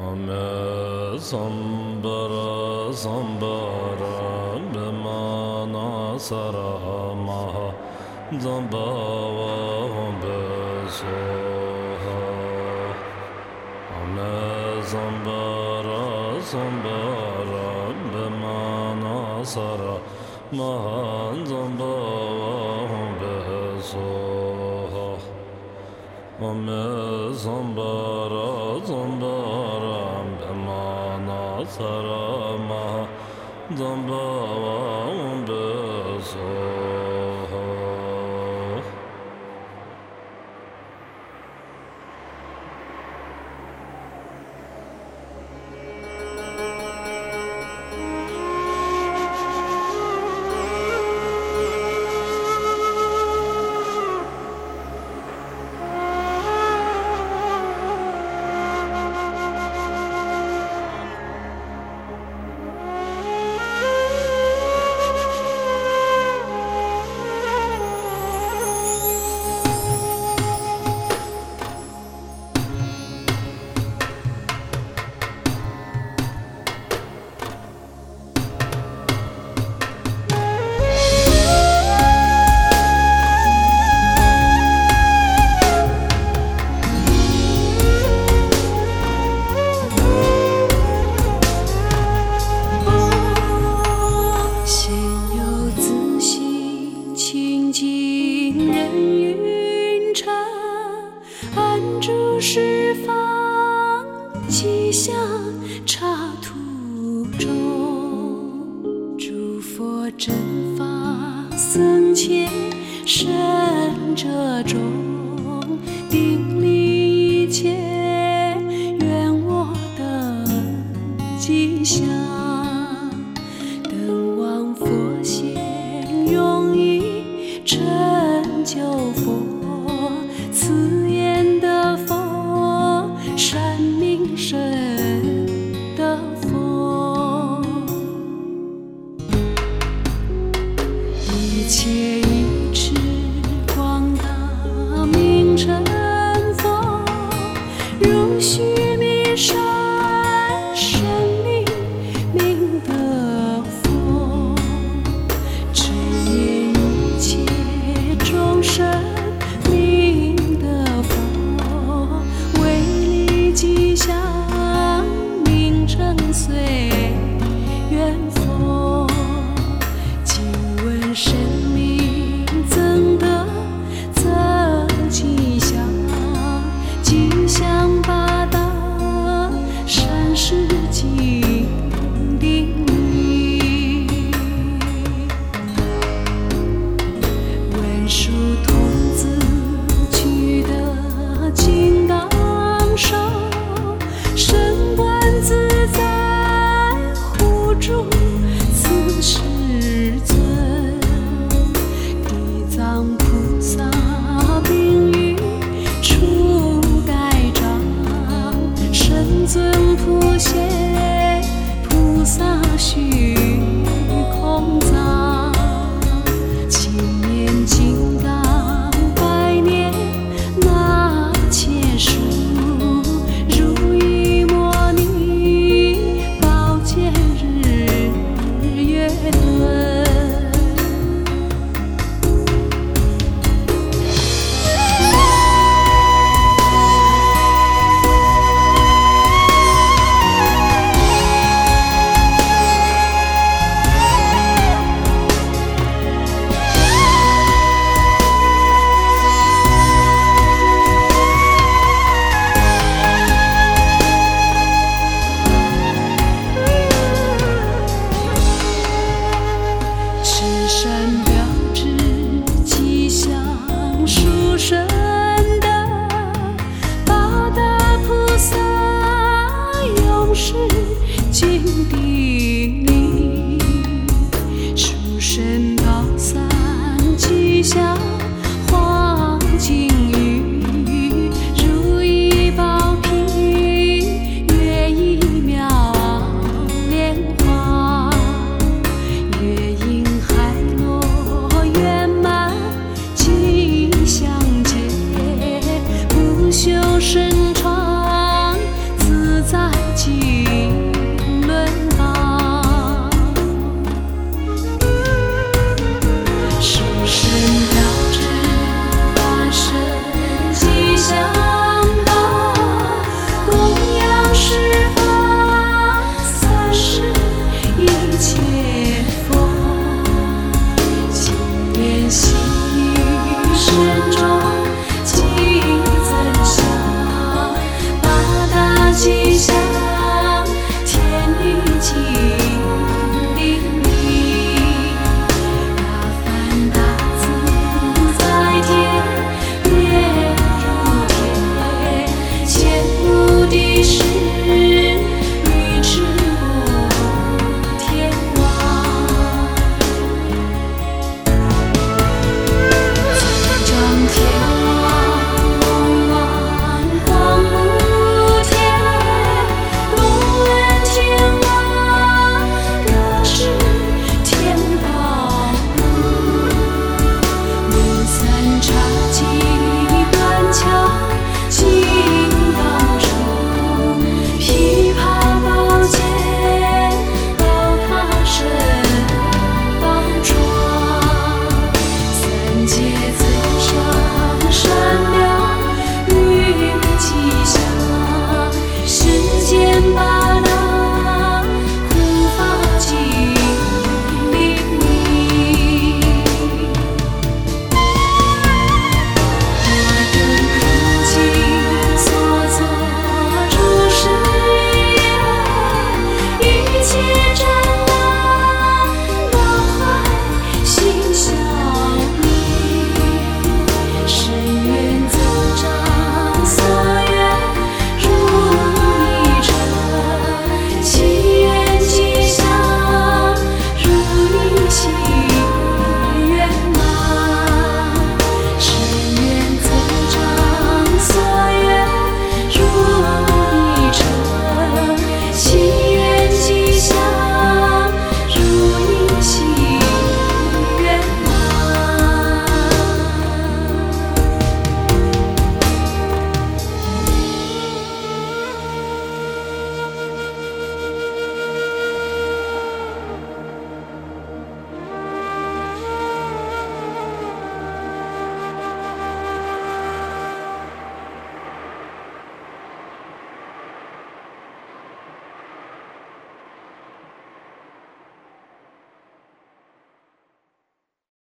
Ame sambara sambara bimana sara maha zambava besoha. Ame sambara sambara bimana sara maha zambava besoha. Ame sambara sambara bimana sara maha zambava besoha. 十方吉祥刹土中，诸佛正法僧伽圣者中，顶礼一切愿我等吉祥，等往佛显用意成就佛，此言的佛善名声的佛，一切一持广大名成佛，如须弥山神明名的佛，只言一切众生名的佛，为利吉祥名成随缘佛，今闻神明增德增吉祥，吉祥八大善事尽定力，文殊童子取得金刚手，身观自在护住此世尊，地藏菩萨并于初盖章，圣尊普贤菩萨虚空藏，千年金刚百年那切数，如意摩尼宝剑日月轮。赤山标志吉祥殊胜